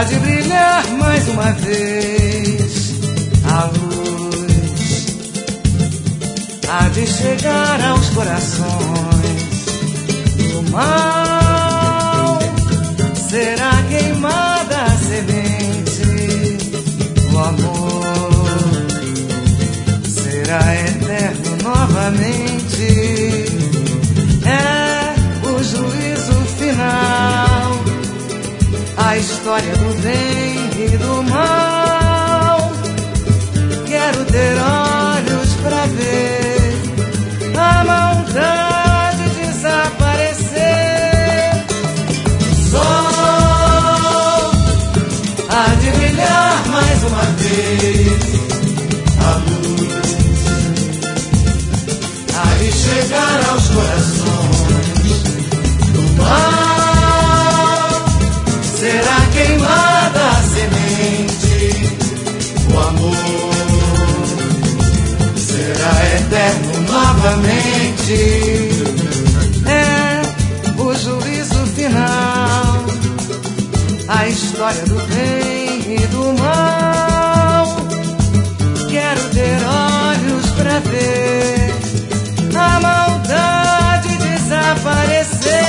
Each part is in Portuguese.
de brilhar mais uma vez a luz, há de chegar aos corações do mal. Será queimada a semente, o amor será eterno novamente. É o juízo final, a história do bem e do mal. Quero ter olhos pra ver a maldade desaparecer. O sol há de brilhar mais uma vez, a luz há de chegar aos corações do mal. Será queimada a semente, o amor será eterno novamente. É o juízo final, a história do bem e do mal. Quero ter olhos pra ver a maldade desaparecer.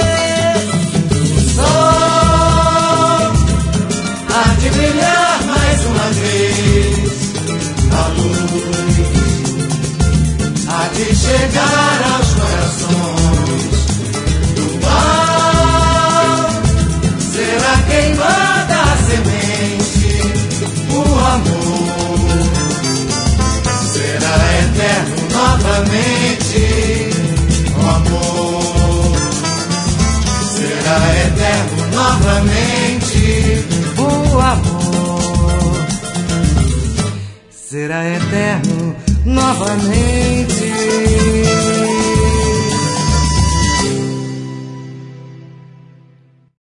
O sol há de brilhar mais uma vez, a luz há de chegar aos corações do mal. Será queimada a semente, o amor será eterno novamente. O amor será eterno novamente. O amor será eterno novamente.